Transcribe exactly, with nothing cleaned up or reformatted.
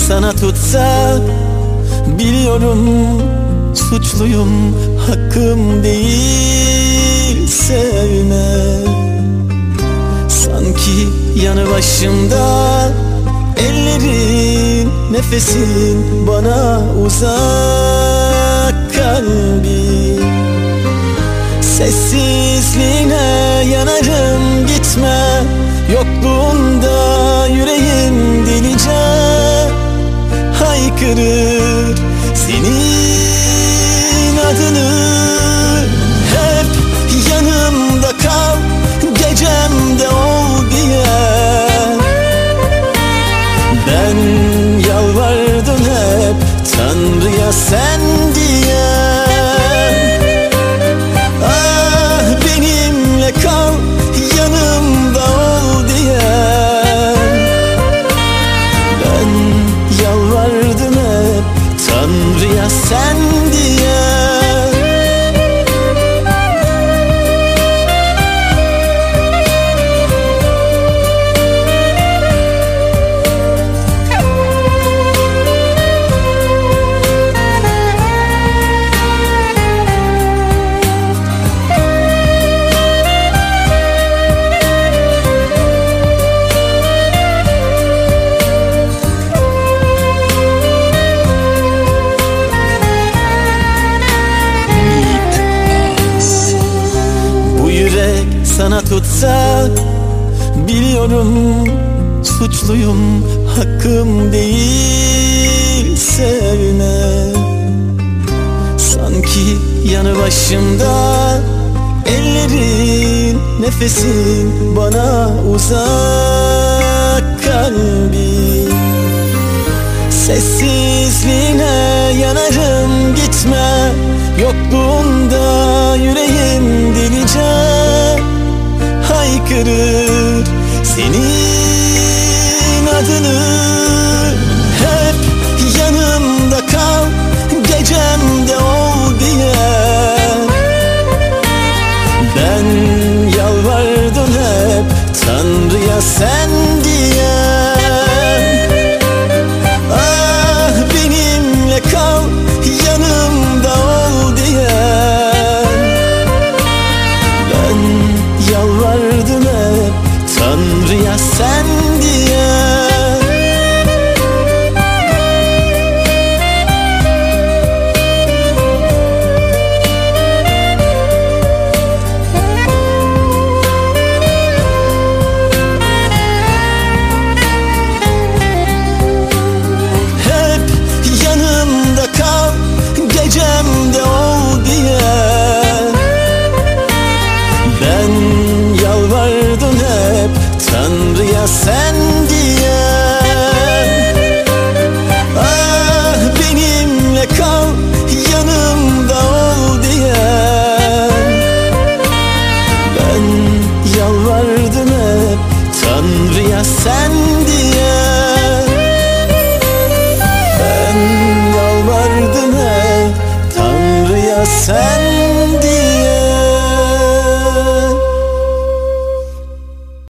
sana tutsa, biliyorum suçluyum, hakkım değil sevme. Sanki yanı başımda ellerin, nefesin bana uzak kalbim. Sessizliğine yanarım, gitme, yokluğunda yüreğim delice haykırır senin adını. Hep yanımda kal, gecemde ol diye ben yalvardım hep Tanrı'ya, sen diye. Ah, benimle kal, yanımda ol diye ben yalvardım hep Tanrı'ya, sen diye. Sana tutsa, biliyorum suçluyum, hakkım değil sevme. Sanki yanı başımda ellerin, nefesin bana uzak kalbim. Sessizliğine yanarım, gitme, yokluğunda yüreğim delice haykırır senin adını. Hep yanımda kal, gecemde ol diye ben yalvardım hep Tanrı'ya, sen diye. Ah, benimle kal, yanımda ol diye ben yalvardım hep Tanrı'ya, sen diye. Hep yanımda kal, gecemde ol diye ben yalvardım hep Tanrı'ya, sen diye. Ah, benimle kal, yanımda ol diye ben yalvardım hep Tanrı'ya, sen diye. Ben yalvardım hep Tanrı'ya, sen